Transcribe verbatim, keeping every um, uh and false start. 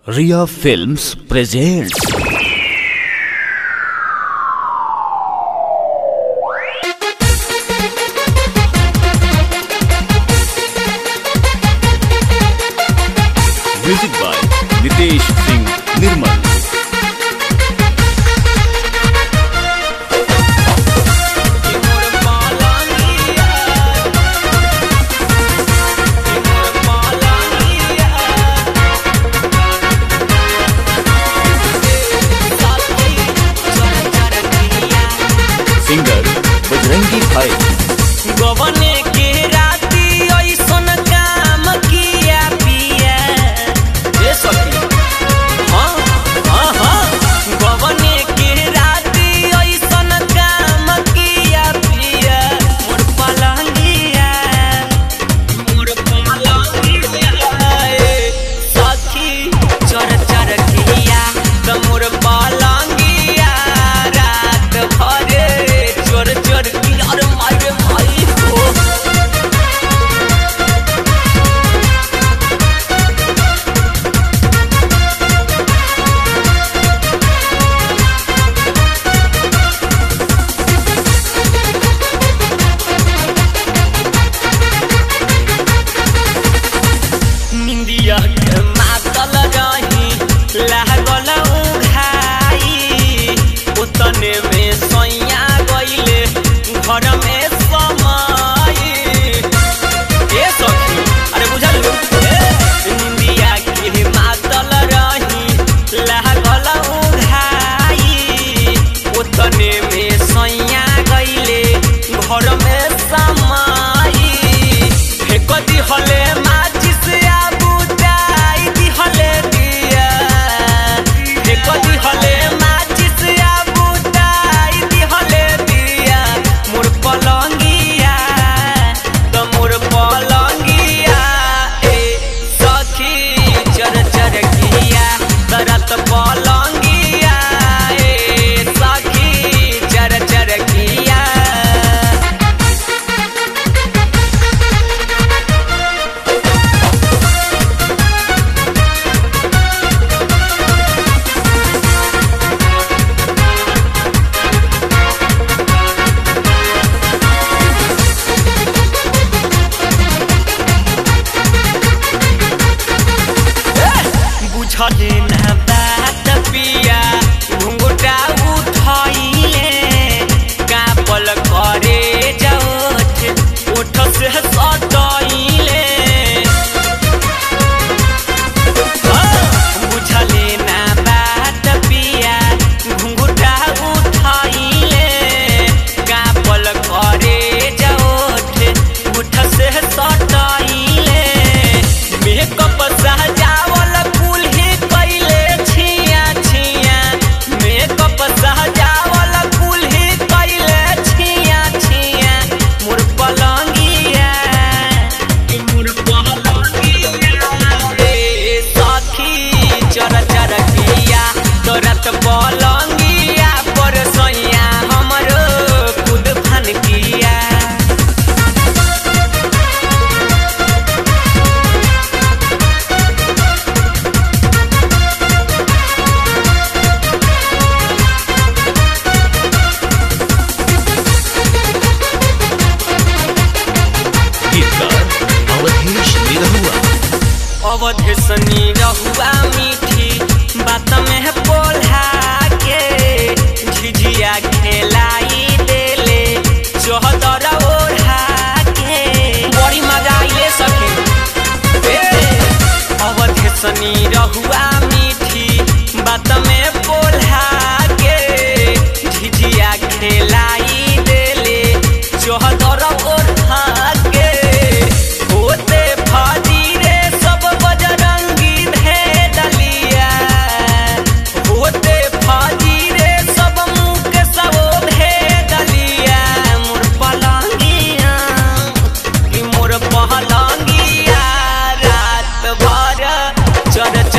Riya films presents music by Nitesh Singh Nirmal. Singer Bajrangi Bhai. गवने के राती ऐसन काम किया पिया ए सखी। हाँ हाँ हाँ गवने के राती ऐसन काम किया पिया मोर पलंगिया मोर पलंगिया ए सखी चर चर किया त मोर पलंगिया रात भरे चोर चोर की और मारे भाई को निंदिया के मातल रही लागल उघाई उतने में सैया गईले घर में समाई ए सखी। अरे बुझल निंदिया के मातल रही लागल उघाई उतने में सैया गईले घर में समाई फेंक दिहले माचिस आ बुझाई दिहले दिया फेंक दिहले माचिस आ बुझाई दिहले दिया मोर पलंगिया त मोर पलंगिया ए सखी चर चर किया दरत पलंगिया ए सखी चर चर किया। बुझले न बात पिया घुंघटा उठैले कापल करे जाओठ ओठ से सटैले बुझले न बात पिया घुंघटा उठैले कापल करे जाओठ ओठ से सटैले मेकअप सजावल कुल्ही कैले छिया छिया मेकअप सजावल कुल्ही कैले छिया छिया मोर पलंगिया मोर पलंगिया रे सखी चर चर किया तोरत पलंगिया पर सैया हमरो खुद फन किया। अवधेशनी रहुआ मीठी बात में बोला के झिझिया खेलाई देले चौहदर ओढ़ा के बड़ी मजा आइले सके। अवधेशनी रहुआ मीठी बात में बोला के झिझिया खेलाई देले चौहदर ओढ़ा के होते फाजी रे सब बजरंगी भेदलिया होते फाजी रे सब मुख सब भेदलिया मोर पलंगिया कि मोर पलंगिया रात भर चर